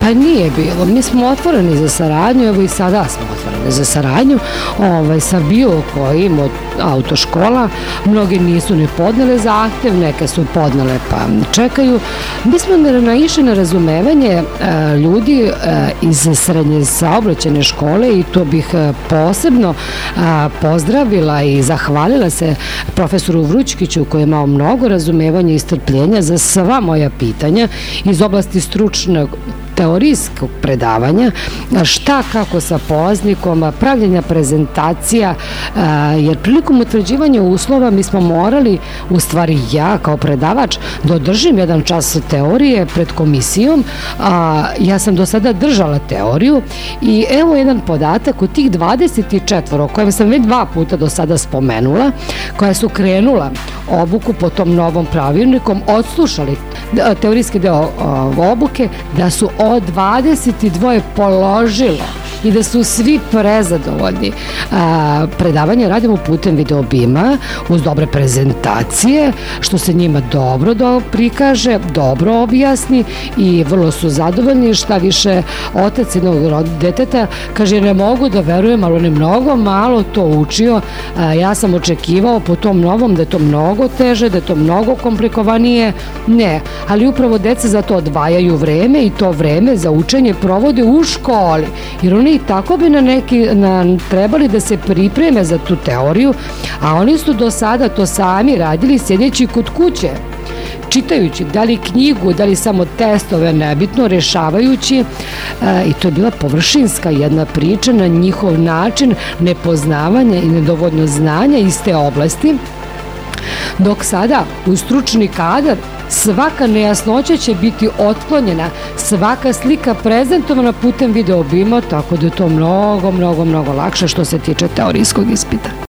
Pa nije bilo, mi smo otvoreni za saradnju, evo i sada smo otvoreni za saradnju sa bilo kojim od autoškola. Mnogi nisu ni podnele zahtev, neke su podnele pa čekaju. Mi smo naišli na razumevanje ljudi iz srednje saobraćajne škole i to bih posebno pozdravila i zahvalila se profesoru Vrućkiću koji je imao mnogo razumevanja i strpljenja za sva moja pitanja iz oblasti stručnog teorijskog predavanja, šta kako sa polaznikom, pravljenja prezentacija, jer prilikom utvrđivanja uslova mi smo morali, u stvari ja kao predavač, da održim jedan čas teorije pred komisijom. Ja sam do sada držala teoriju i evo jedan podatak od tih 24 o kojem sam već 2 puta do sada spomenula, koja su krenula obuku po tom novom pravilnikom, odslušali teorijski deo obuke, da su od 22 položilo i da su svi prezadovoljni. Predavanje radimo putem videobima uz dobre prezentacije, što se njima dobro prikaže, dobro objasni i vrlo su zadovoljni. Šta više, otac jednog deteta kaže, ne mogu da verujem, ali on je mnogo malo to učio. Ja sam očekivao po tom novom da je to mnogo teže, da je to mnogo komplikovanije. Ne, ali upravo deca za to odvajaju vreme i to vreme za učenje provode u školi, jer oni i tako bi trebali da se pripreme za tu teoriju, a oni su do sada to sami radili sjedeći kod kuće, čitajući da li knjigu, da li samo testove, nebitno, rešavajući, i to je bila površinska jedna priča na njihov način nepoznavanja i nedovoljno znanja iz te oblasti, dok sada u stručni kadar svaka nejasnoća će biti otklonjena, svaka slika prezentovana putem videobima, tako da je to mnogo lakše što se tiče teorijskog ispita.